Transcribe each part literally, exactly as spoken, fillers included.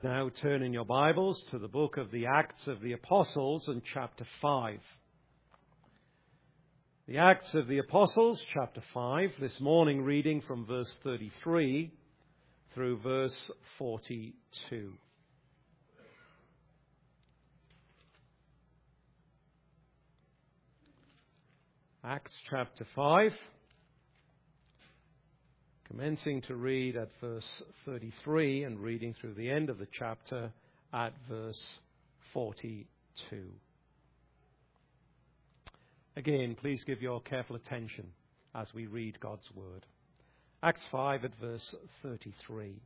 Now turn in your Bibles to the book of the Acts of the Apostles and chapter five. The Acts of the Apostles, chapter five, this morning reading from verse thirty-three through verse forty-two. Acts chapter five, commencing to read at verse thirty-three and reading through the end of the chapter at verse forty-two. Again, please give your careful attention as we read God's word. Acts five at verse thirty-three.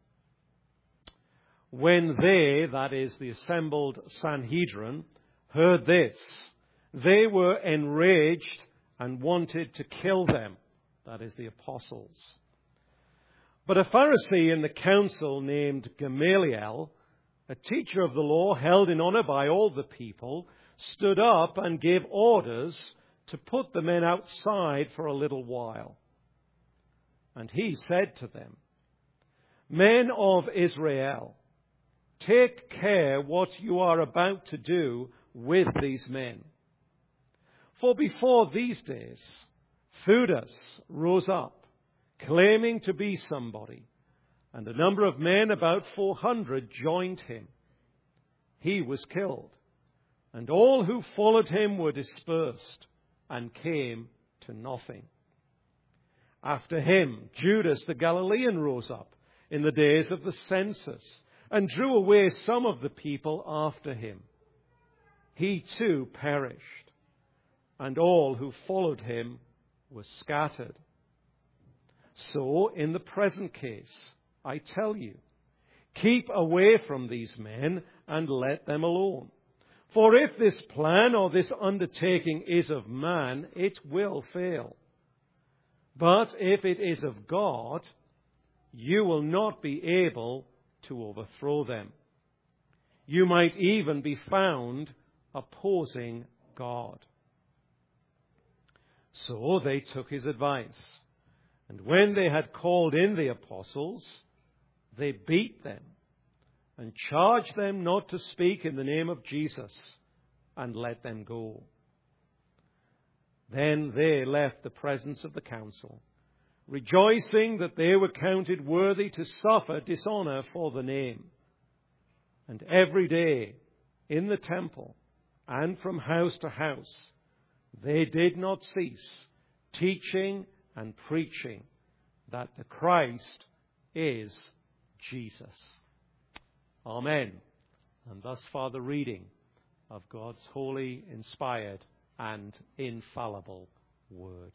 When they, that is the assembled Sanhedrin, heard this, they were enraged and wanted to kill them, that is the apostles. But a Pharisee in the council named Gamaliel, a teacher of the law held in honor by all the people, stood up and gave orders to put the men outside for a little while. And he said to them, Men of Israel, take care what you are about to do with these men. For before these days, Theudas rose up, claiming to be somebody, and a number of men, about four hundred, joined him. He was killed, and all who followed him were dispersed and came to nothing. After him, Judas the Galilean rose up in the days of the census and drew away some of the people after him. He too perished, and all who followed him were scattered. So, in the present case, I tell you, keep away from these men and let them alone. For if this plan or this undertaking is of man, it will fail. But if it is of God, you will not be able to overthrow them. You might even be found opposing God. So they took his advice. And when they had called in the apostles, they beat them and charged them not to speak in the name of Jesus, and let them go. Then they left the presence of the council, rejoicing that they were counted worthy to suffer dishonor for the name. And every day in the temple and from house to house, they did not cease teaching and preaching that the Christ is Jesus. Amen. And thus far the reading of God's holy, inspired, and infallible word.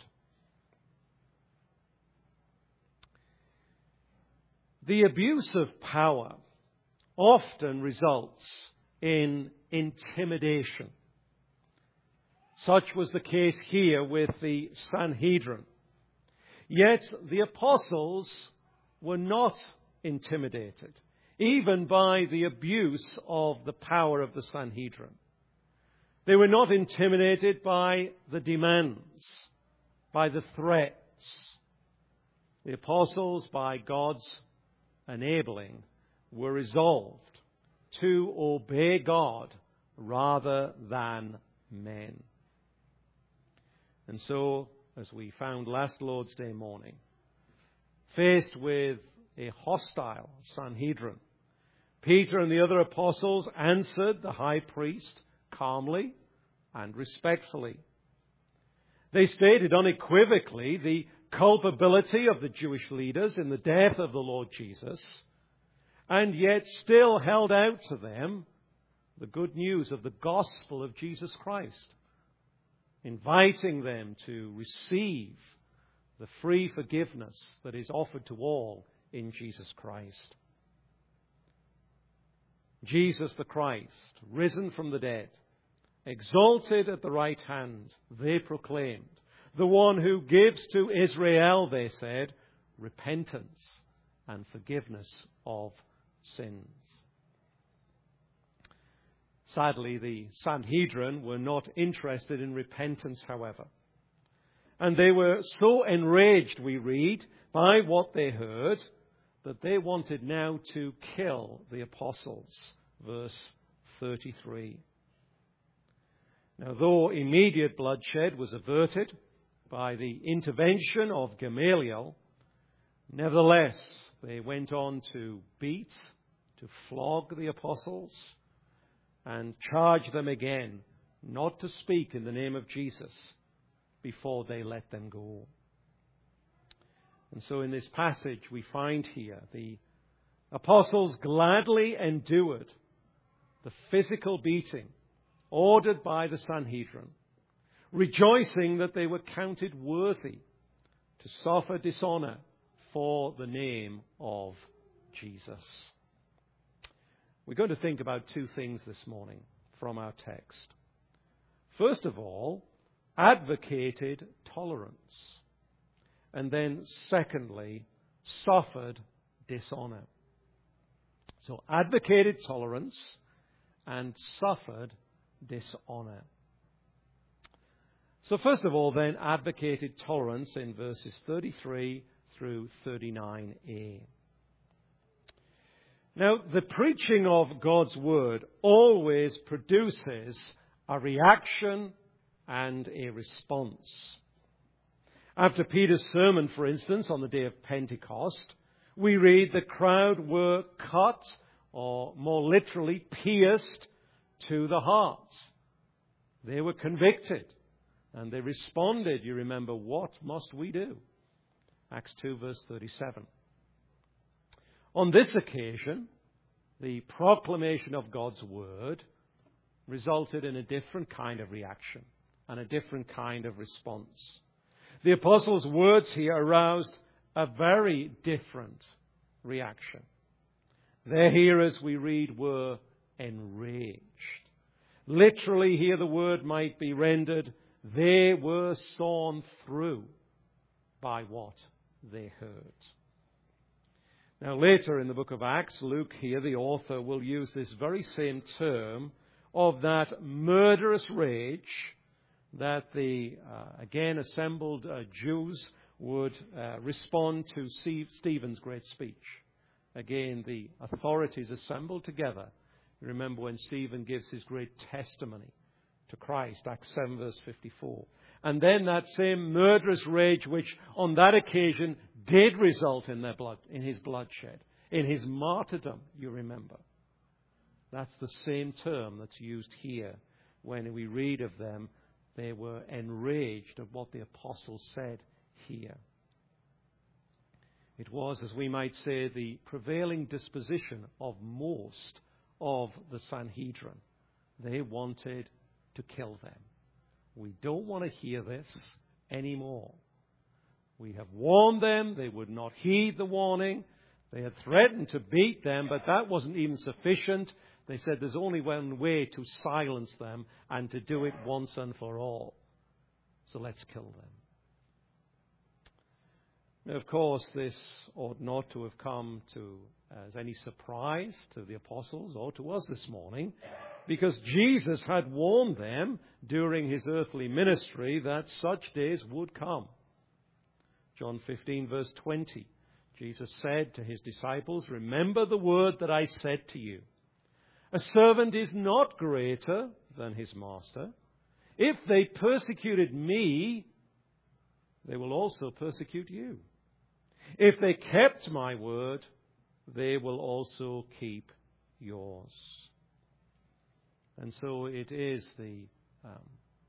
The abuse of power often results in intimidation. Such was the case here with the Sanhedrin. Yet the apostles were not intimidated, even by the abuse of the power of the Sanhedrin. They were not intimidated by the demands, by the threats. The apostles, by God's enabling, were resolved to obey God rather than men. And so, as we found last Lord's Day morning, faced with a hostile Sanhedrin, Peter and the other apostles answered the high priest calmly and respectfully. They stated unequivocally the culpability of the Jewish leaders in the death of the Lord Jesus, and yet still held out to them the good news of the gospel of Jesus Christ, inviting them to receive the free forgiveness that is offered to all in Jesus Christ. Jesus the Christ, risen from the dead, exalted at the right hand, they proclaimed. The one who gives to Israel, they said, repentance and forgiveness of sins. Sadly, the Sanhedrin were not interested in repentance, however. And they were so enraged, we read, by what they heard, that they wanted now to kill the apostles. Verse thirty-three. Now, though immediate bloodshed was averted by the intervention of Gamaliel, nevertheless, they went on to beat, to flog the apostles, and charge them again not to speak in the name of Jesus before they let them go. And so in this passage we find here the apostles gladly endured the physical beating ordered by the Sanhedrin, rejoicing that they were counted worthy to suffer dishonor for the name of Jesus. We're going to think about two things this morning from our text. First of all, advocated tolerance. And then secondly, suffered dishonor. So advocated tolerance and suffered dishonor. So first of all then, advocated tolerance in verses thirty-three through thirty-nine a. Now, the preaching of God's word always produces a reaction and a response. After Peter's sermon, for instance, on the day of Pentecost, we read the crowd were cut, or more literally pierced, to the heart. They were convicted, and they responded, you remember, what must we do? Acts two, verse thirty-seven. On this occasion, the proclamation of God's word resulted in a different kind of reaction and a different kind of response. The apostles' words here aroused a very different reaction. Their hearers, we read, were enraged. Literally here the word might be rendered, they were sawn through by what they heard. Now later in the book of Acts, Luke here, the author, will use this very same term of that murderous rage that the, uh, again, assembled uh, Jews would uh, respond to Stephen's great speech. Again, the authorities assembled together. You remember when Stephen gives his great testimony to Christ, Acts seven, verse fifty-four. And then that same murderous rage which on that occasion did result in their blood, in his bloodshed, in his martyrdom, you remember. That's the same term that's used here when we read of them. They were enraged at what the apostles said here. It was, as we might say, the prevailing disposition of most of the Sanhedrin. They wanted to kill them. We don't want to hear this anymore. We have warned them. They would not heed the warning. They had threatened to beat them, but that wasn't even sufficient. They said there's only one way to silence them and to do it once and for all. So let's kill them. Now, of course, this ought not to have come to as any surprise to the apostles or to us this morning, because Jesus had warned them during his earthly ministry that such days would come. John fifteen, verse twenty, Jesus said to his disciples, "Remember the word that I said to you. A servant is not greater than his master. If they persecuted me, they will also persecute you. If they kept my word, they will also keep yours." And so it is the um,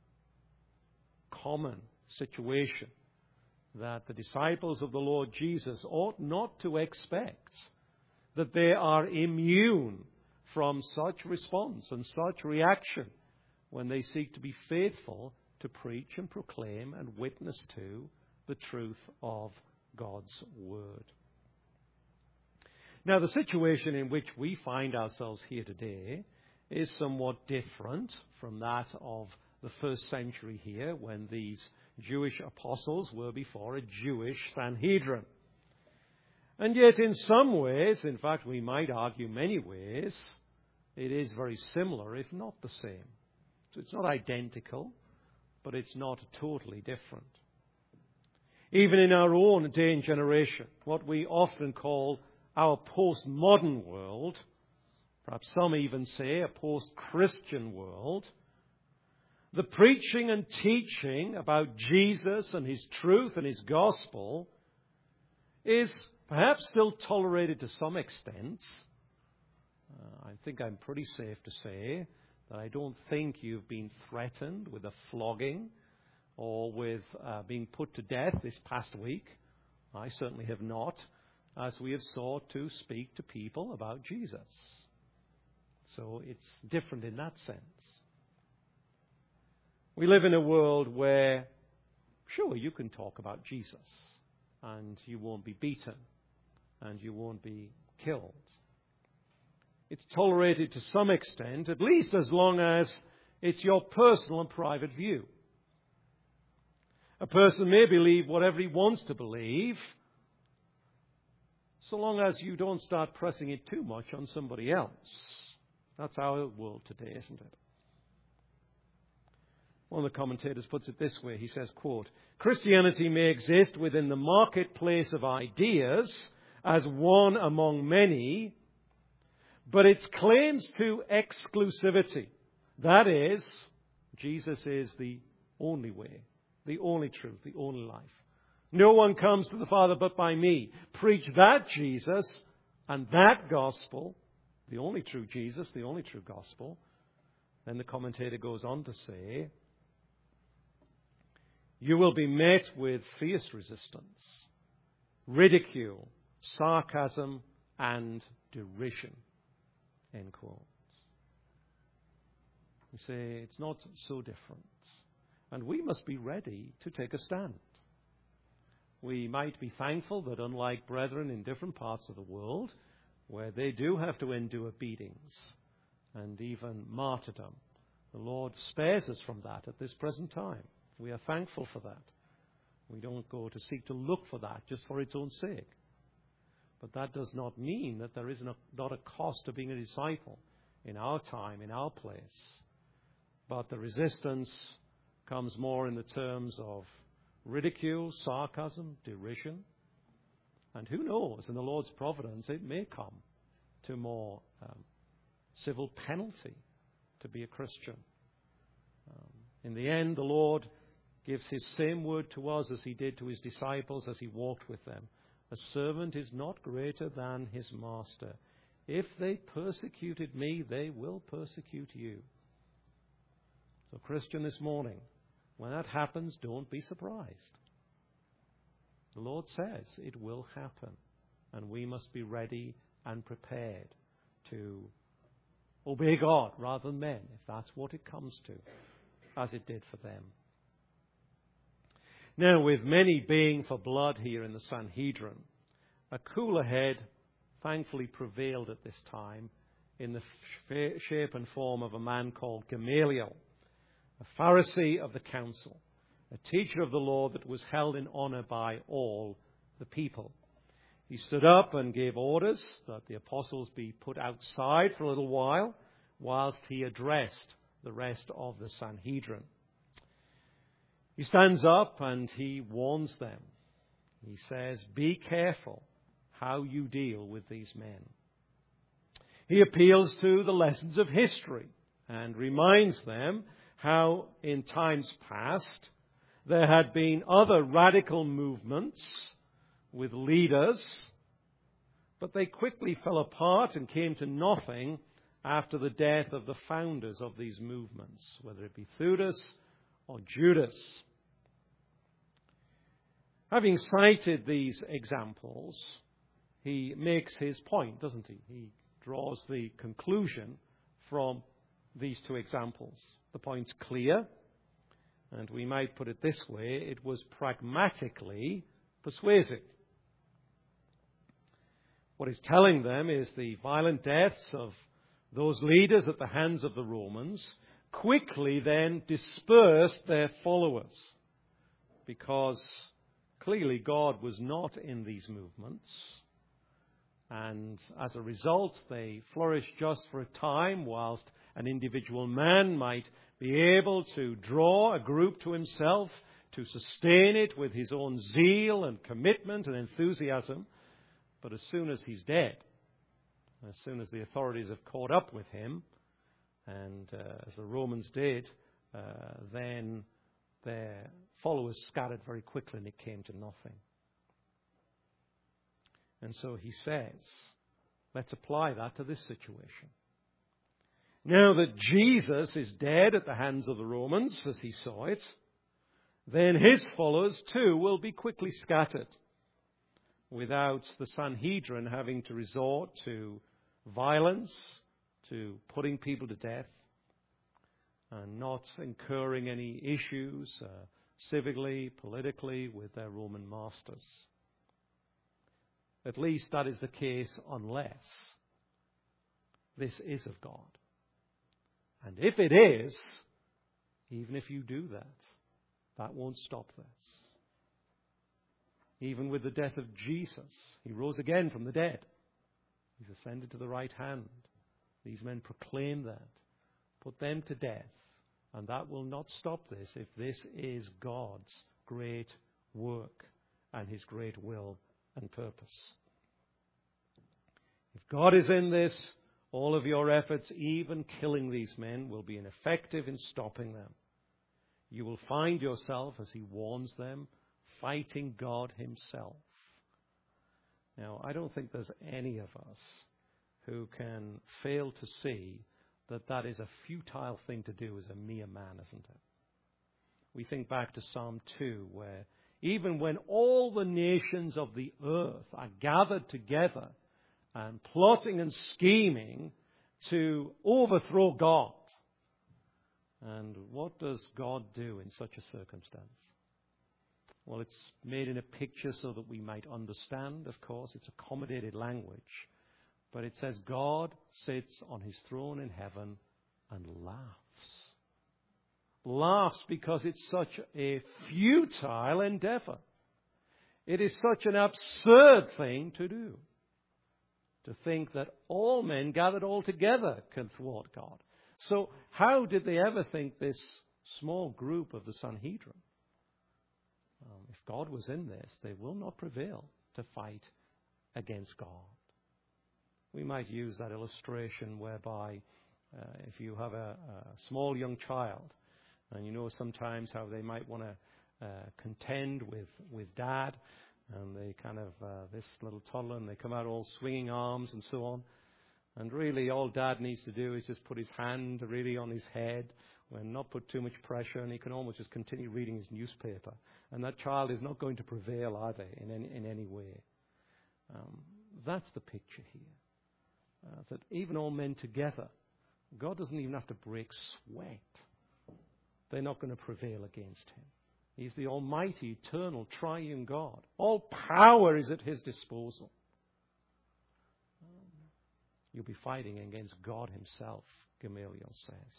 common situation that the disciples of the Lord Jesus ought not to expect that they are immune from such response and such reaction when they seek to be faithful to preach and proclaim and witness to the truth of God's word. Now, the situation in which we find ourselves here today is somewhat different from that of the first century here, when these Jewish apostles were before a Jewish Sanhedrin. And yet in some ways, in fact we might argue many ways, it is very similar, if not the same. So it's not identical, but it's not totally different. Even in our own day and generation, what we often call our postmodern world, perhaps some even say a post-Christian world, the preaching and teaching about Jesus and his truth and his gospel is perhaps still tolerated to some extent. Uh, I think I'm pretty safe to say that I don't think you've been threatened with a flogging or with uh, being put to death this past week. I certainly have not, as we have sought to speak to people about Jesus. So it's different in that sense. We live in a world where, sure, you can talk about Jesus, and you won't be beaten, and you won't be killed. It's tolerated to some extent, at least as long as it's your personal and private view. A person may believe whatever he wants to believe, so long as you don't start pressing it too much on somebody else. That's our world today, isn't it? One of the commentators puts it this way. He says, quote, Christianity may exist within the marketplace of ideas as one among many, but its claims to exclusivity, that is, Jesus is the only way, the only truth, the only life. No one comes to the Father but by me. Preach that Jesus and that gospel, the only true Jesus, the only true gospel. Then the commentator goes on to say, you will be met with fierce resistance, ridicule, sarcasm, and derision. End quote. You say, it's not so different. And we must be ready to take a stand. We might be thankful that unlike brethren in different parts of the world, where they do have to endure beatings and even martyrdom, the Lord spares us from that at this present time. We are thankful for that. We don't go to seek to look for that just for its own sake. But that does not mean that there is not a cost to being a disciple in our time, in our place. But the resistance comes more in the terms of ridicule, sarcasm, derision. And who knows, in the Lord's providence, it may come to more um, civil penalty to be a Christian. Um, in the end, the Lord gives his same word to us as he did to his disciples as he walked with them. A servant is not greater than his master. If they persecuted me, they will persecute you. So, Christian, this morning, when that happens, don't be surprised. The Lord says it will happen, and we must be ready and prepared to obey God rather than men, if that's what it comes to, as it did for them. Now, with many baying for blood here in the Sanhedrin, a cooler head thankfully prevailed at this time in the f- shape and form of a man called Gamaliel, a Pharisee of the council, a teacher of the law that was held in honor by all the people. He stood up and gave orders that the apostles be put outside for a little while, whilst he addressed the rest of the Sanhedrin. He stands up and he warns them. He says, be careful how you deal with these men. He appeals to the lessons of history and reminds them how in times past there had been other radical movements with leaders, but they quickly fell apart and came to nothing after the death of the founders of these movements, whether it be Theudas or Judas. Having cited these examples, he makes his point, doesn't he? He draws the conclusion from these two examples. The point's clear, and we might put it this way, it was pragmatically persuasive. What he's telling them is the violent deaths of those leaders at the hands of the Romans quickly then dispersed their followers, because clearly God was not in these movements. And as a result, they flourished just for a time, whilst an individual man might be able to draw a group to himself, to sustain it with his own zeal and commitment and enthusiasm. But as soon as he's dead, as soon as the authorities have caught up with him, and uh, as the Romans did, uh, then their followers scattered very quickly and it came to nothing. And so he says, let's apply that to this situation. Now that Jesus is dead at the hands of the Romans, as he saw it, then his followers too will be quickly scattered, without the Sanhedrin having to resort to violence, to putting people to death, and not incurring any issues uh, civically, politically with their Roman masters. At least that is the case unless this is of God. And if it is, even if you do that, that won't stop this. Even with the death of Jesus, he rose again from the dead. He's ascended to the right hand. These men proclaim that. Put them to death. And that will not stop this if this is God's great work and his great will and purpose. If God is in this, all of your efforts, even killing these men, will be ineffective in stopping them. You will find yourself, as he warns them, fighting God himself. Now, I don't think there's any of us who can fail to see that that is a futile thing to do as a mere man, isn't it? We think back to Psalm two, where even when all the nations of the earth are gathered together and plotting and scheming to overthrow God, and what does God do in such a circumstance? Well, it's made in a picture so that we might understand, of course. It's accommodated language. But it says God sits on his throne in heaven and laughs. Laughs because it's such a futile endeavor. It is such an absurd thing to do. To think that all men gathered all together can thwart God. So how did they ever think this small group of the Sanhedrin? Um, if God was in this, they will not prevail to fight against God. We might use that illustration whereby uh, if you have a, a small young child, and you know sometimes how they might want to uh, contend with, with dad, and they kind of, uh, this little toddler, and they come out all swinging arms and so on. And really all dad needs to do is just put his hand really on his head and not put too much pressure, and he can almost just continue reading his newspaper. And that child is not going to prevail, are they, in any, in any way? Um, that's the picture here. Uh, that even all men together, God doesn't even have to break sweat. They're not going to prevail against him. He's the almighty, eternal, triune God. All power is at his disposal. Um, you'll be fighting against God himself, Gamaliel says.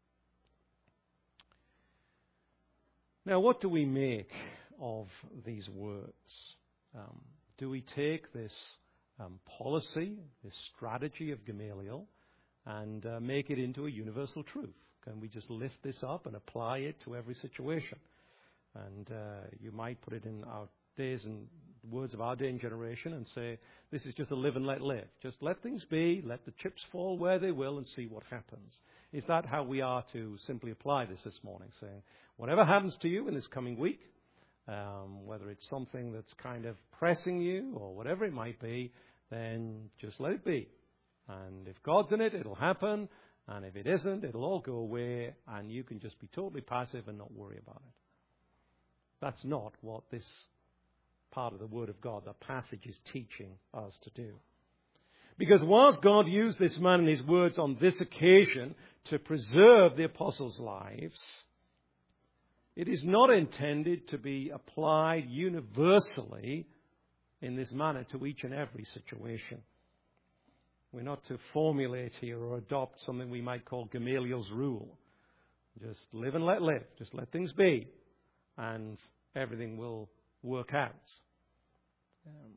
Now, what do we make of these words? Um, do we take this um, policy, this strategy of Gamaliel, and uh, make it into a universal truth? Can we just lift this up and apply it to every situation? And uh, you might put it in our days and words of our day and generation and say, this is just a live and let live. Just let things be, let the chips fall where they will, and see what happens. Is that how we are to simply apply this this morning? Saying, whatever happens to you in this coming week, um, whether it's something that's kind of pressing you or whatever it might be, then just let it be. And if God's in it, it'll happen. And if it isn't, it'll all go away, and you can just be totally passive and not worry about it. That's not what this part of the Word of God, the passage, is teaching us to do. Because whilst God used this man and his words on this occasion to preserve the apostles' lives, it is not intended to be applied universally in this manner to each and every situation. We're not to formulate here or adopt something we might call Gamaliel's rule. Just live and let live. Just let things be. And everything will work out. Um,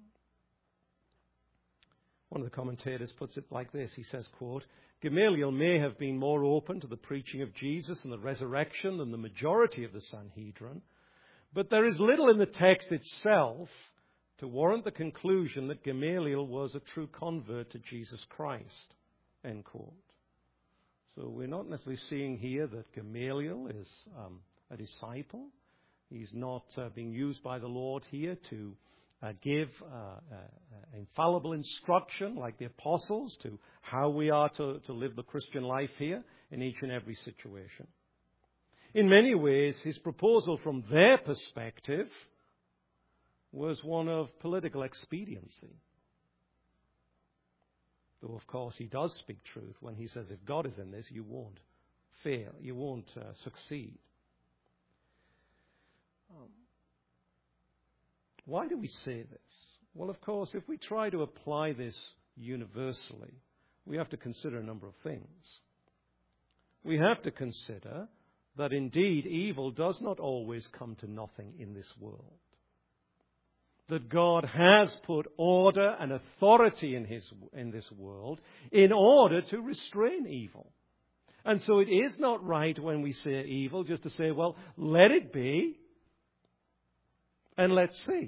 one of the commentators puts it like this. He says, quote, Gamaliel may have been more open to the preaching of Jesus and the resurrection than the majority of the Sanhedrin, but there is little in the text itself to warrant the conclusion that Gamaliel was a true convert to Jesus Christ, end quote. So we're not necessarily seeing here that Gamaliel is um, a disciple. He's not uh, being used by the Lord here to uh, give uh, uh, infallible instruction like the apostles to how we are to, to live the Christian life here in each and every situation. In many ways, his proposal from their perspective was one of political expediency. Though, of course, he does speak truth when he says, if God is in this, you won't fail, you won't uh, succeed. Um, why do we say this? Well, of course, if we try to apply this universally, we have to consider a number of things. We have to consider that indeed evil does not always come to nothing in this world. That God has put order and authority in his, in this world in order to restrain evil. And so it is not right when we say evil just to say, well, let it be and let's see.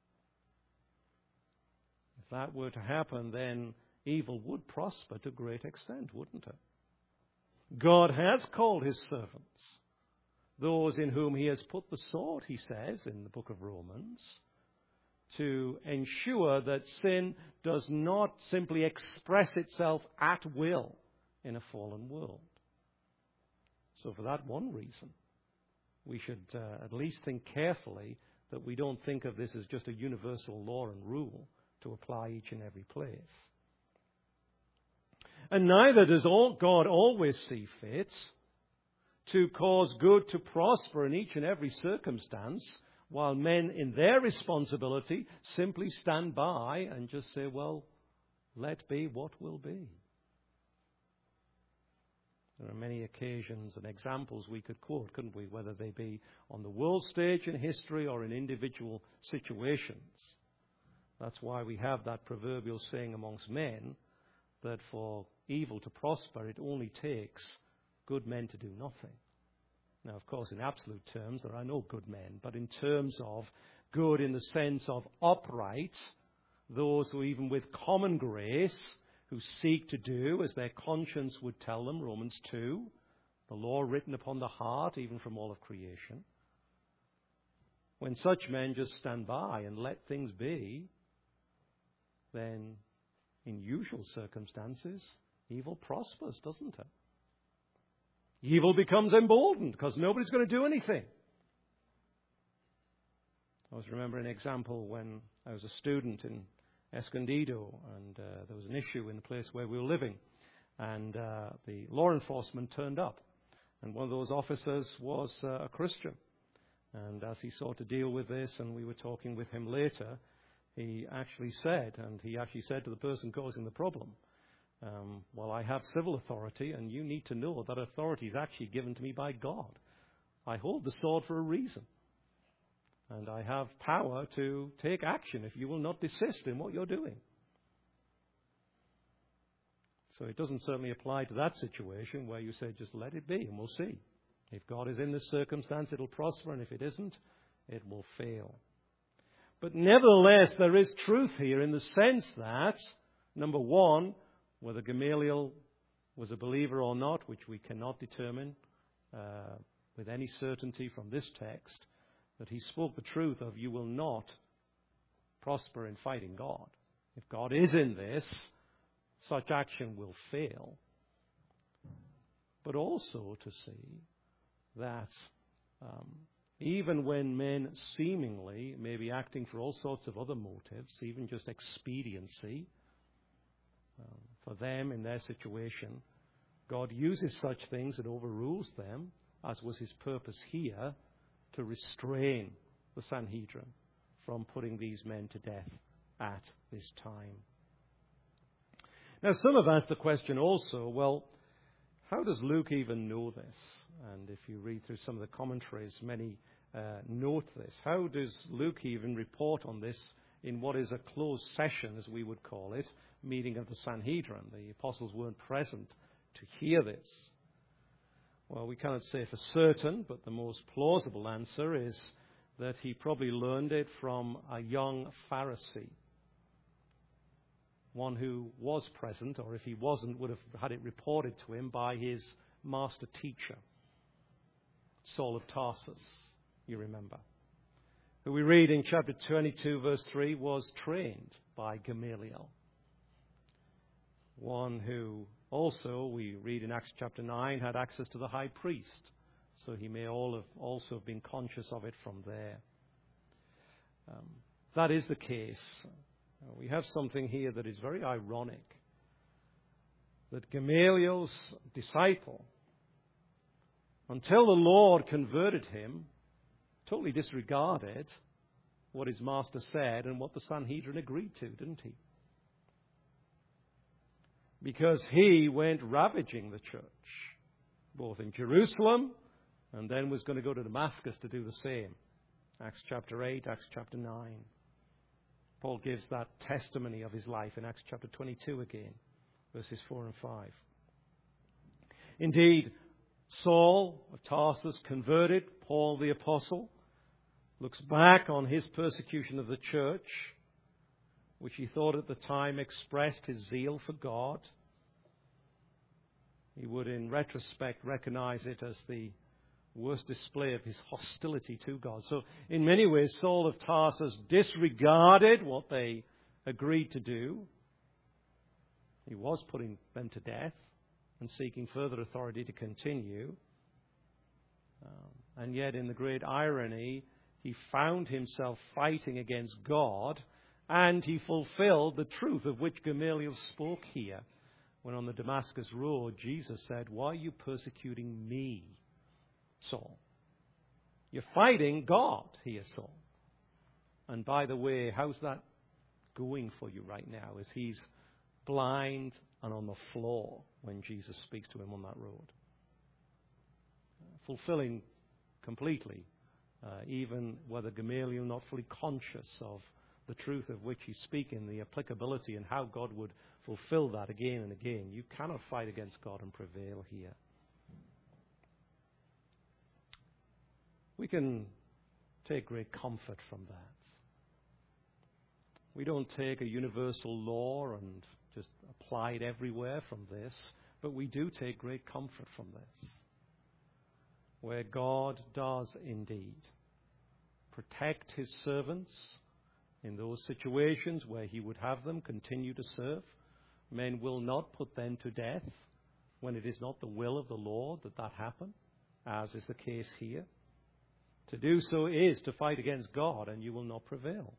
If that were to happen, then evil would prosper to a great extent, wouldn't it? God has called his servants, those in whom he has put the sword, he says in the book of Romans, to ensure that sin does not simply express itself at will in a fallen world. So for that one reason, we should uh, at least think carefully that we don't think of this as just a universal law and rule to apply each and every place. And neither does all God always see fit to cause good to prosper in each and every circumstance, while men in their responsibility simply stand by and just say, well, let be what will be. There are many occasions and examples we could quote, couldn't we, whether they be on the world stage in history or in individual situations. That's why we have that proverbial saying amongst men that for evil to prosper, it only takes good men to do nothing. Now, of course, in absolute terms, there are no good men, but in terms of good in the sense of upright, those who even with common grace, who seek to do as their conscience would tell them, Romans two, the law written upon the heart, even from all of creation. When such men just stand by and let things be, then in usual circumstances, evil prospers, doesn't it? Evil becomes emboldened because nobody's going to do anything. I was remembering an example when I was a student in Escondido, and uh, there was an issue in the place where we were living, and uh, the law enforcement turned up, and one of those officers was uh, a Christian. And as he sought to deal with this, and we were talking with him later, he actually said, and he actually said to the person causing the problem, Um, well, I have civil authority, and you need to know that authority is actually given to me by God. I hold the sword for a reason. And I have power to take action if you will not desist in what you're doing. So it doesn't certainly apply to that situation where you say, just let it be, and we'll see. If God is in this circumstance, it'll prosper, and if it isn't, it will fail. But nevertheless, there is truth here in the sense that, number one, whether Gamaliel was a believer or not, which we cannot determine uh, with any certainty from this text, that he spoke the truth of you will not prosper in fighting God. If God is in this, such action will fail. But also to see that um, even when men seemingly may be acting for all sorts of other motives, even just expediency, um, for them in their situation, God uses such things and overrules them, as was his purpose here, to restrain the Sanhedrin from putting these men to death at this time. Now, some have asked the question also, well, how does Luke even know this? And if you read through some of the commentaries, many uh, note this. How does Luke even report on this in what is a closed session, as we would call it, meeting of the Sanhedrin? The apostles weren't present to hear this. Well, we cannot say for certain, but the most plausible answer is that he probably learned it from a young Pharisee, one who was present, or if he wasn't, would have had it reported to him by his master teacher, Saul of Tarsus, you remember, who we read in chapter twenty-two, verse three, was trained by Gamaliel. One who also, we read in Acts chapter nine, had access to the high priest, so he may all have also have been conscious of it from there. Um, that is the case. Uh, we have something here that is very ironic, that Gamaliel's disciple, until the Lord converted him, totally disregarded what his master said and what the Sanhedrin agreed to, didn't he? Because he went ravaging the church, both in Jerusalem and then was going to go to Damascus to do the same. Acts chapter eight, Acts chapter nine. Paul gives that testimony of his life in Acts chapter twenty-two again, verses four and five. Indeed, Saul of Tarsus converted, Paul the apostle, looks back on his persecution of the church, which he thought at the time expressed his zeal for God. He would, in retrospect, recognize it as the worst display of his hostility to God. So, in many ways, Saul of Tarsus disregarded what they agreed to do. He was putting them to death and seeking further authority to continue. Um, and yet, in the great irony, he found himself fighting against God, and he fulfilled the truth of which Gamaliel spoke here, when on the Damascus road, Jesus said, "Why are you persecuting me, Saul? You're fighting God here, Saul." And by the way, how's that going for you right now as he's blind and on the floor when Jesus speaks to him on that road? Fulfilling completely, uh, even whether Gamaliel not fully conscious of the truth of which he's speaking, the applicability and how God would fulfill that again and again. You cannot fight against God and prevail here. We can take great comfort from that. We don't take a universal law and just apply it everywhere from this, but we do take great comfort from this, where God does indeed protect his servants in those situations where he would have them continue to serve. Men will not put them to death when it is not the will of the Lord that that happen, as is the case here. To do so is to fight against God, and you will not prevail.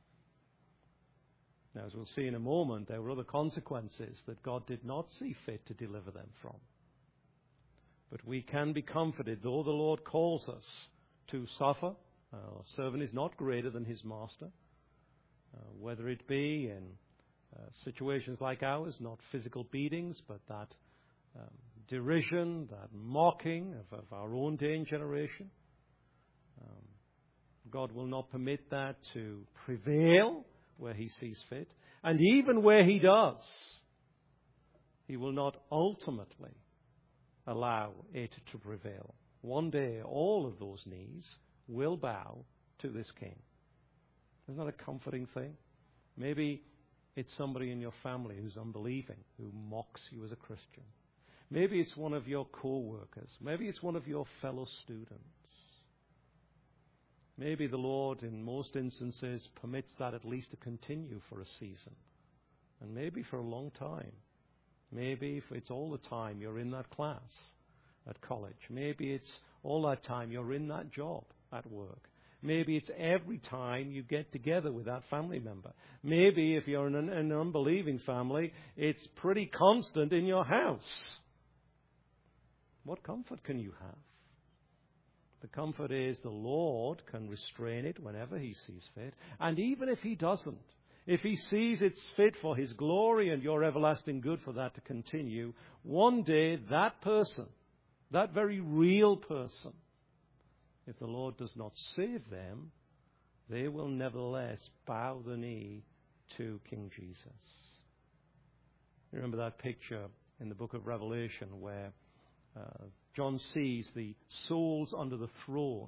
Now, as we'll see in a moment, there were other consequences that God did not see fit to deliver them from. But we can be comforted, though the Lord calls us to suffer. Our servant is not greater than his master. Uh, whether it be in uh, situations like ours, not physical beatings, but that um, derision, that mocking of, of our own day and generation. Um, God will not permit that to prevail where he sees fit. And even where he does, he will not ultimately allow it to prevail. One day, all of those knees will bow to this King. Isn't that a comforting thing? Maybe it's somebody in your family who's unbelieving, who mocks you as a Christian. Maybe it's one of your co-workers. Maybe it's one of your fellow students. Maybe the Lord, in most instances, permits that at least to continue for a season. And maybe for a long time. Maybe if it's all the time you're in that class at college. Maybe it's all that time you're in that job at work. Maybe it's every time you get together with that family member. Maybe if you're in an, an unbelieving family, it's pretty constant in your house. What comfort can you have? The comfort is the Lord can restrain it whenever he sees fit. And even if he doesn't, if he sees it's fit for his glory and your everlasting good for that to continue, one day that person, that very real person, if the Lord does not save them, they will nevertheless bow the knee to King Jesus. You remember that picture in the book of Revelation where uh, John sees the souls under the throne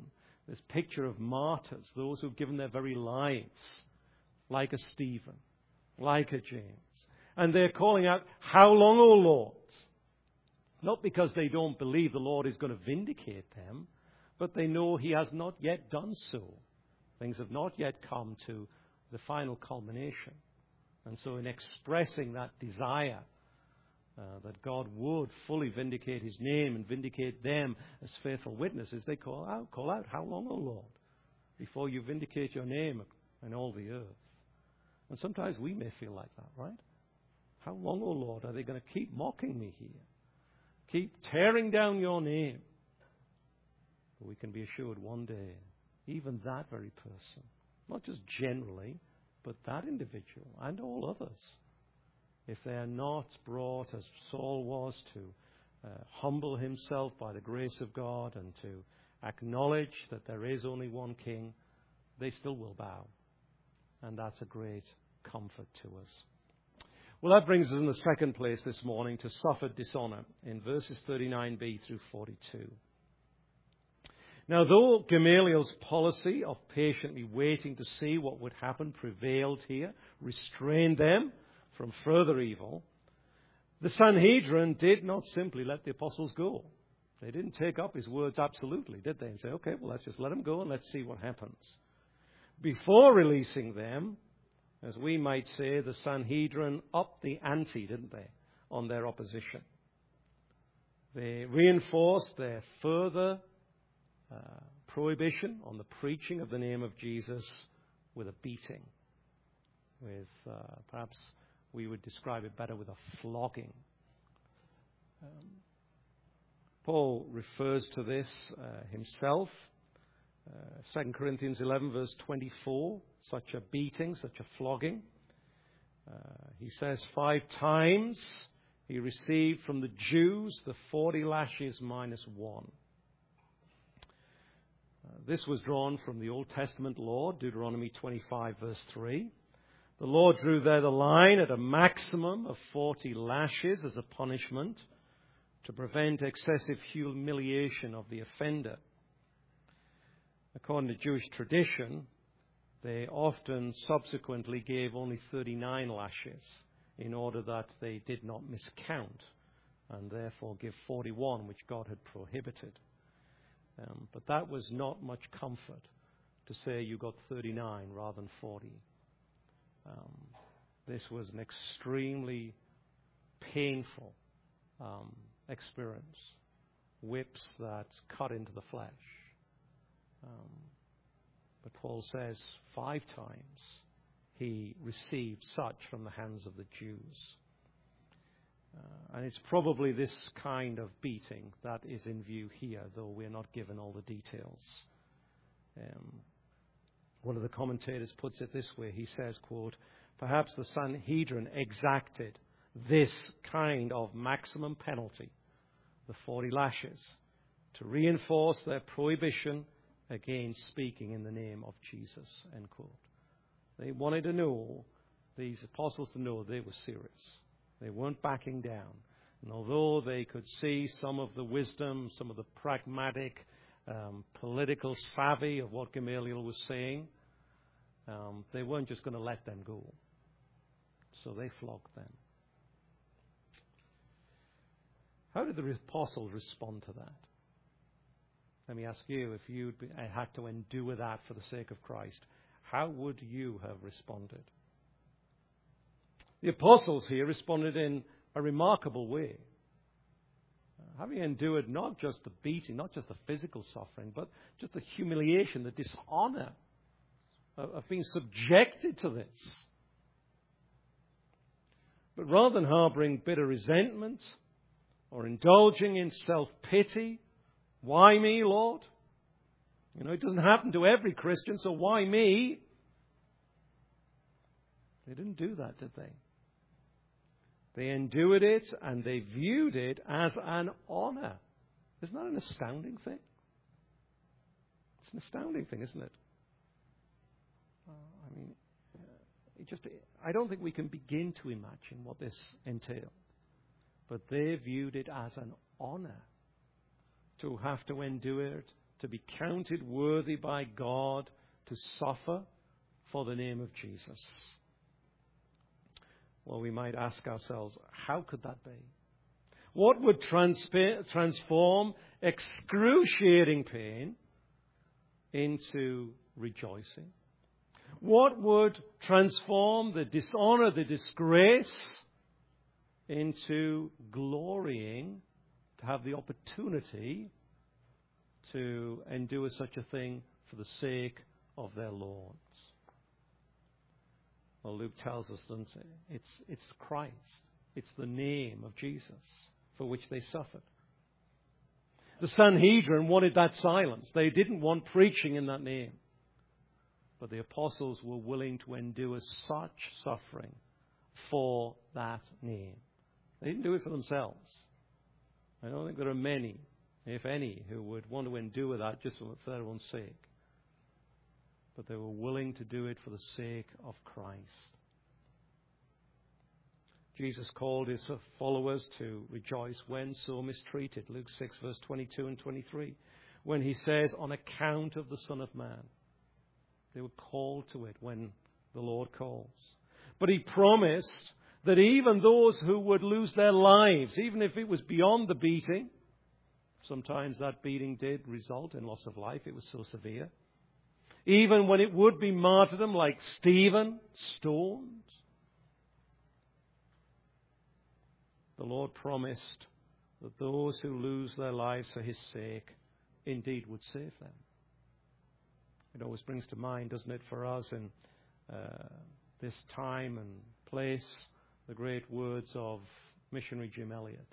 This picture of martyrs, those who've given their very lives, like a Stephen, like a James. And they're calling out, "How long, O Lord?" Not because they don't believe the Lord is going to vindicate them, but they know he has not yet done so. Things have not yet come to the final culmination. And so in expressing that desire uh, that God would fully vindicate his name and vindicate them as faithful witnesses, they call out, call out, "How long, O Lord, before you vindicate your name in all the earth?" And sometimes we may feel like that, right? How long, O Lord, are they going to keep mocking me here? Keep tearing down your name? But we can be assured one day, even that very person, not just generally, but that individual and all others, if they are not brought, as Saul was, to uh, humble himself by the grace of God and to acknowledge that there is only one king, they still will bow. And that's a great comfort to us. Well, that brings us in the second place this morning to suffered dishonor in verses thirty-nine b through forty-two. Now, though Gamaliel's policy of patiently waiting to see what would happen prevailed here, restrained them from further evil, the Sanhedrin did not simply let the apostles go. They didn't take up his words absolutely, did they? And say, "Okay, well, let's just let them go and let's see what happens." Before releasing them, as we might say, the Sanhedrin upped the ante, didn't they, on their opposition. They reinforced their further uh, prohibition on the preaching of the name of Jesus with a beating, with uh, perhaps we would describe it better with a flogging. Um, Paul refers to this uh, himself. Uh, Second Corinthians eleven, verse twenty-four, such a beating, such a flogging. Uh, he says five times he received from the Jews the forty lashes minus one. Uh, this was drawn from the Old Testament law, Deuteronomy twenty-five, verse three. The Lord drew there the line at a maximum of forty lashes as a punishment to prevent excessive humiliation of the offender. According to Jewish tradition, they often subsequently gave only thirty-nine lashes in order that they did not miscount and therefore give forty-one, which God had prohibited. Um, but that was not much comfort to say you got thirty-nine rather than forty. Um, this was an extremely painful um, experience. Whips that cut into the flesh. Um, but Paul says five times he received such from the hands of the Jews. Uh, and it's probably this kind of beating that is in view here, though we're not given all the details. Um, one of the commentators puts it this way. He says, quote, "Perhaps the Sanhedrin exacted this kind of maximum penalty, the forty lashes, to reinforce their prohibition against speaking in the name of Jesus," end quote. They wanted to know, these apostles to know they were serious. They weren't backing down. And although they could see some of the wisdom, some of the pragmatic, um, political savvy of what Gamaliel was saying, um, they weren't just going to let them go. So they flogged them. How did the apostles respond to that? Let me ask you, if you had to endure that for the sake of Christ, how would you have responded? The apostles here responded in a remarkable way. Uh, having endured not just the beating, not just the physical suffering, but just the humiliation, the dishonor of, of being subjected to this. But rather than harboring bitter resentment or indulging in self-pity, why me, Lord? You know, it doesn't happen to every Christian, so why me? They didn't do that, did they? They endured it and they viewed it as an honor. Isn't that an astounding thing? It's an astounding thing, isn't it? Uh, I mean, uh, it just, I don't think we can begin to imagine what this entailed. But they viewed it as an honor to have to endure it to be counted worthy by God to suffer for the name of Jesus? Well, we might ask ourselves, how could that be? What would transpa- transform excruciating pain into rejoicing? What would transform the dishonor, the disgrace, into glorying, to have the opportunity to endure such a thing for the sake of their Lords? Well, Luke tells us, doesn't it? It's, it's Christ. It's the name of Jesus for which they suffered. The Sanhedrin wanted that silence. They didn't want preaching in that name. But the apostles were willing to endure such suffering for that name. They didn't do it for themselves. I don't think there are many, if any, who would want to endure that just for their own sake. But they were willing to do it for the sake of Christ. Jesus called his followers to rejoice when so mistreated. Luke six, verse twenty-two and twenty-three. When he says, on account of the Son of Man. They were called to it when the Lord calls. But he promised that even those who would lose their lives, even if it was beyond the beating, sometimes that beating did result in loss of life. It was so severe. Even when it would be martyrdom, like Stephen, stoned, the Lord promised that those who lose their lives for his sake indeed would save them. It always brings to mind, doesn't it, for us in uh, this time and place, the great words of missionary Jim Elliot.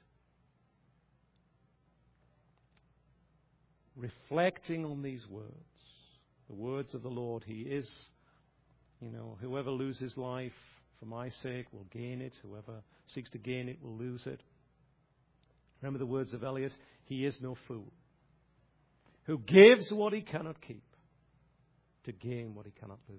Reflecting on these words, the words of the Lord, he is, you know, whoever loses life for my sake will gain it. Whoever seeks to gain it will lose it. Remember the words of Eliot? He is no fool who gives what he cannot keep to gain what he cannot lose.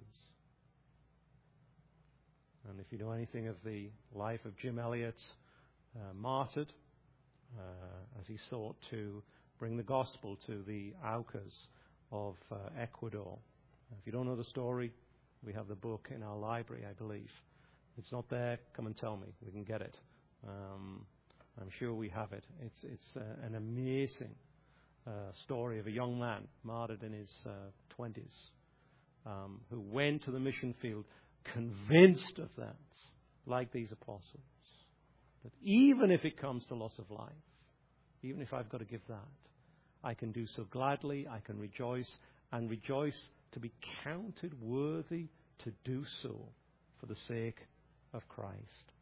And if you know anything of the life of Jim Elliot, uh, martyred uh, as he sought to bring the gospel to the Aucas of uh, Ecuador. If you don't know the story, we have the book in our library, I believe. If it's not there, come and tell me. We can get it. Um, I'm sure we have it. It's, it's uh, an amazing uh, story of a young man martyred in his uh, twenties um, who went to the mission field convinced of that, like these apostles, that even if it comes to loss of life, even if I've got to give that, I can do so gladly, I can rejoice, and rejoice to be counted worthy to do so for the sake of Christ.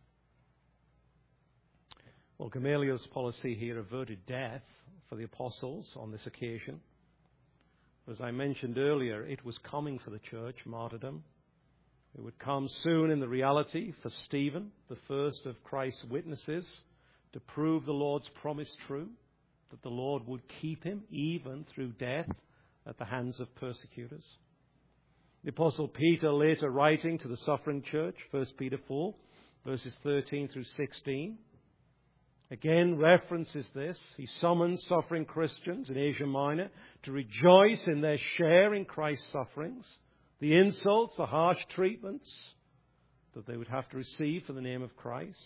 Well, Gamaliel's policy here averted death for the apostles on this occasion. As I mentioned earlier, it was coming for the church, martyrdom. It would come soon in the reality for Stephen, the first of Christ's witnesses, to prove the Lord's promise true, that the Lord would keep him even through death at the hands of persecutors. The Apostle Peter, later writing to the suffering church, First Peter four, verses thirteen through sixteen, again references this. He summons suffering Christians in Asia Minor to rejoice in their share in Christ's sufferings, the insults, the harsh treatments that they would have to receive for the name of Christ.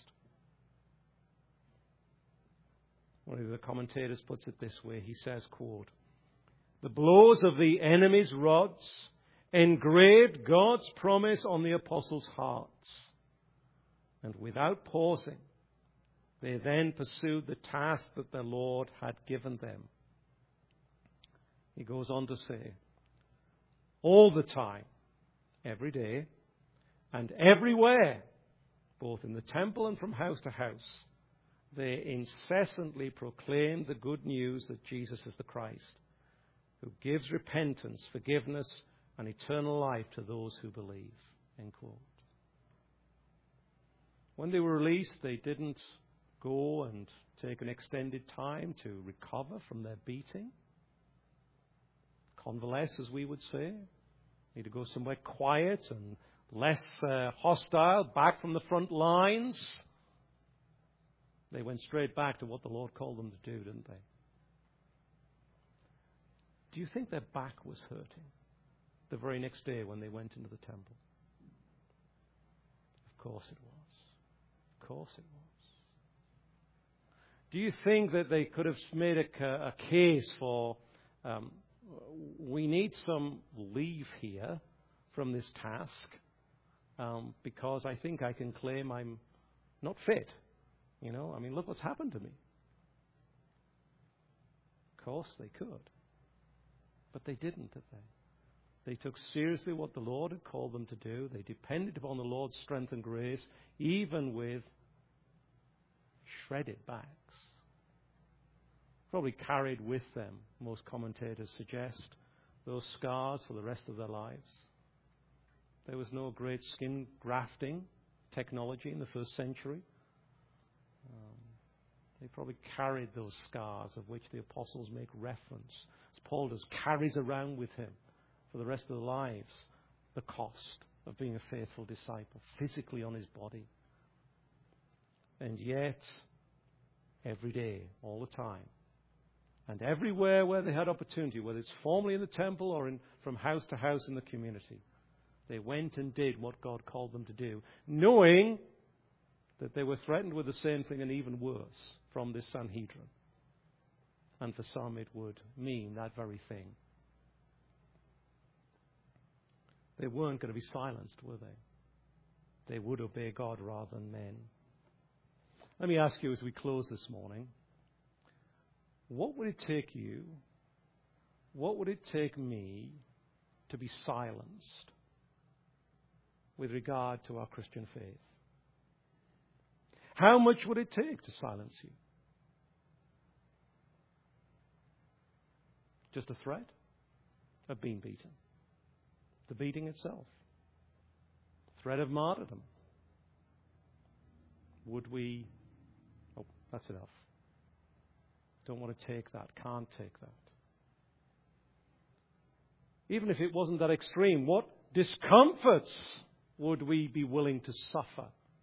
One of the commentators puts it this way. He says, quote, "The blows of the enemy's rods engraved God's promise on the apostles' hearts, and without pausing, they then pursued the task that their Lord had given them." He goes on to say, all the time, every day, and everywhere, both in the temple and from house to house, they incessantly proclaim the good news that Jesus is the Christ, who gives repentance, forgiveness, and eternal life to those who believe. End quote. When they were released, they didn't go and take an extended time to recover from their beating. Convalesce, as we would say. Need to go somewhere quiet and less uh, hostile, back from the front lines. They went straight back to what the Lord called them to do, didn't they? Do you think their back was hurting the very next day when they went into the temple? Of course it was. Of course it was. Do you think that they could have made a, a case for, um, we need some leave here from this task um, because I think I can claim I'm not fit? You know, I mean, look what's happened to me. Of course they could. But they didn't, did they? They took seriously what the Lord had called them to do. They depended upon the Lord's strength and grace, even with shredded backs. Probably carried with them, most commentators suggest, those scars for the rest of their lives. There was no great skin grafting technology in the first century. Um, they probably carried those scars of which the apostles make reference. As Paul does, carries around with him for the rest of their lives the cost of being a faithful disciple, physically on his body. And yet, every day, all the time, and everywhere where they had opportunity, whether it's formally in the temple or in, from house to house in the community, they went and did what God called them to do, knowing that they were threatened with the same thing and even worse from this Sanhedrin. And for some it would mean that very thing. They weren't going to be silenced, were they? They would obey God rather than men. Let me ask you as we close this morning, what would it take you, what would it take me to be silenced with regard to our Christian faith? How much would it take to silence you? Just a threat of being beaten. The beating itself. Threat of martyrdom. Would we... Oh, that's enough. Don't want to take that. Can't take that. Even if it wasn't that extreme, what discomforts would we be willing to suffer?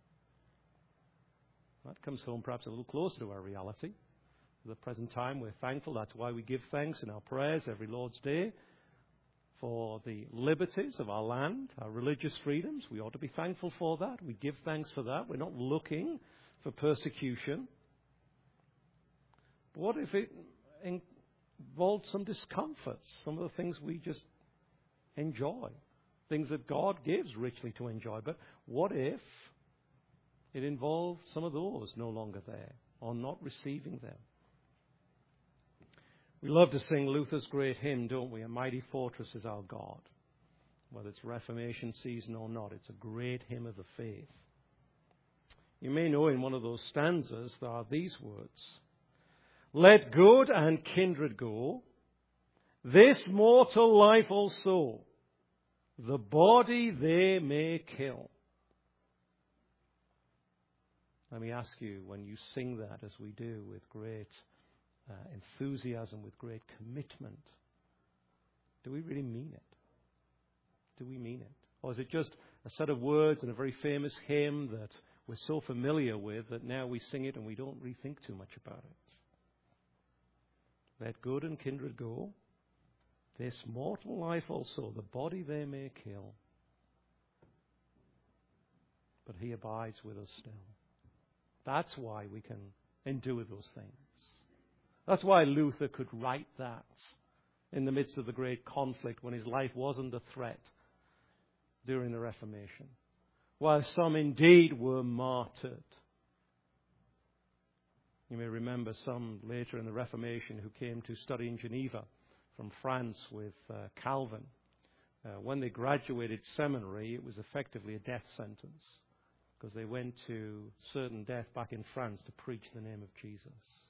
That comes home perhaps a little closer to our reality. At the present time, we're thankful. That's why we give thanks in our prayers every Lord's Day for the liberties of our land, our religious freedoms. We ought to be thankful for that. We give thanks for that. We're not looking for persecution. But what if it involved some discomforts, some of the things we just enjoy, things that God gives richly to enjoy? But what if it involved some of those no longer there or not receiving them? We love to sing Luther's great hymn, don't we? A mighty fortress is our God. Whether it's Reformation season or not, it's a great hymn of the faith. You may know in one of those stanzas there are these words: let good and kindred go, this mortal life also, the body they may kill. Let me ask you, when you sing that, as we do with great uh, enthusiasm, with great commitment, do we really mean it? Do we mean it? Or is it just a set of words in a very famous hymn that we're so familiar with that now we sing it and we don't really think too much about it? Let good and kindred go, this mortal life also, the body they may kill. But he abides with us still. That's why we can endure those things. That's why Luther could write that in the midst of the great conflict when his life wasn't a threat during the Reformation. While some indeed were martyred. You may remember some later in the Reformation who came to study in Geneva from France with uh, Calvin. Uh, when they graduated seminary, it was effectively a death sentence because they went to certain death back in France to preach the name of Jesus.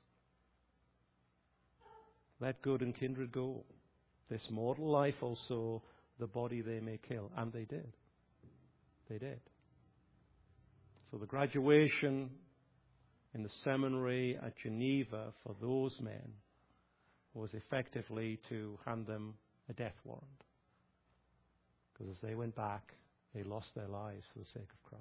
Let good and kindred go. This mortal life also, the body they may kill. And they did. They did. So the graduation in the seminary at Geneva for those men was effectively to hand them a death warrant. Because as they went back, they lost their lives for the sake of Christ.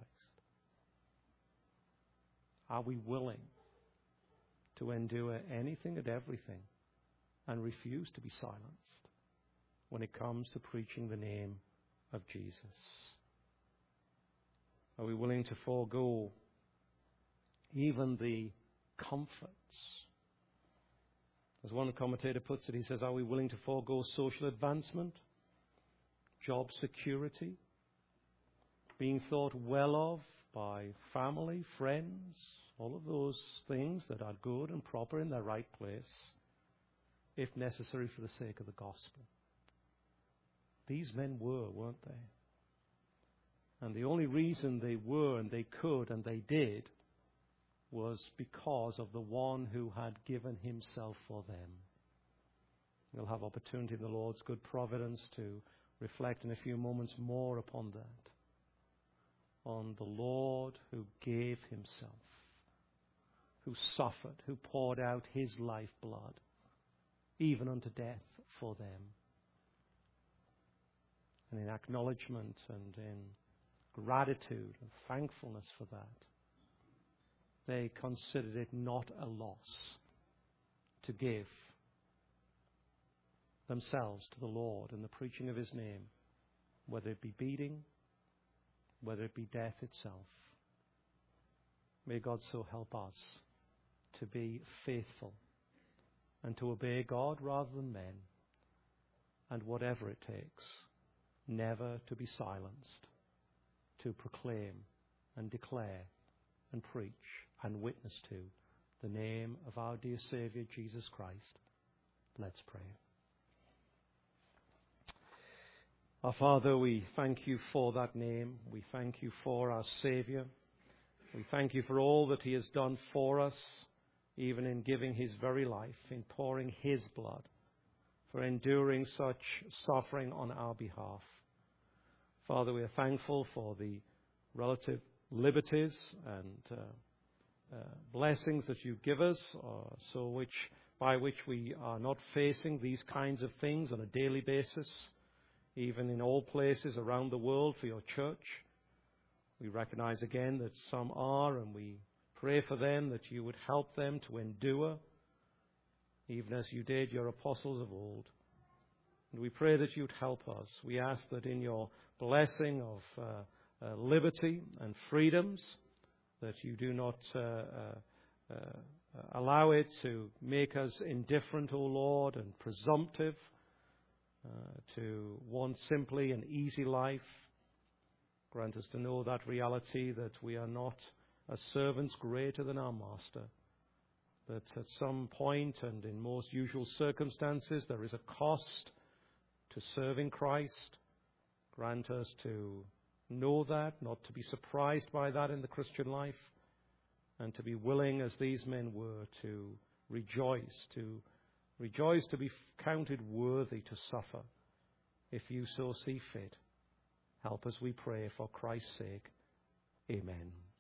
Are we willing to endure anything and everything and refuse to be silenced when it comes to preaching the name of Jesus? Are we willing to forego even the comforts? As one commentator puts it, he says, are we willing to forego social advancement, job security, being thought well of by family, friends, all of those things that are good and proper in their right place, if necessary for the sake of the gospel? These men were, weren't they? And the only reason they were and they could and they did was because of the one who had given himself for them. We'll have opportunity in the Lord's good providence to reflect in a few moments more upon that. On the Lord who gave himself, who suffered, who poured out his lifeblood, even unto death for them. And in acknowledgement and in gratitude and thankfulness for that, they considered it not a loss to give themselves to the Lord in the preaching of his name, whether it be beating, whether it be death itself. May God so help us to be faithful and to obey God rather than men, and whatever it takes, never to be silenced, to proclaim and declare and preach and witness to the name of our dear Savior Jesus Christ. Let's pray. Our Father, we thank you for that name. We thank you for our Savior. We thank you for all that he has done for us, even in giving his very life, in pouring his blood, for enduring such suffering on our behalf. Father, we are thankful for the relative liberties and uh, uh, blessings that you give us, uh, so which by which we are not facing these kinds of things on a daily basis, even in all places around the world for your church. We recognize again that some are, and we pray for them that you would help them to endure, even as you did your apostles of old. And we pray that you'd help us. We ask that in your blessing of uh, uh, liberty and freedoms, that you do not uh, uh, uh, allow it to make us indifferent, O Lord, and presumptive, Uh, to want simply an easy life. Grant us to know that reality, that we are not as servants greater than our master, that at some point and in most usual circumstances there is a cost to serving Christ. Grant us to know that, not to be surprised by that in the Christian life, and to be willing, as these men were, to rejoice, to Rejoice to be counted worthy to suffer, if you so see fit. Help us, we pray, for Christ's sake. Amen.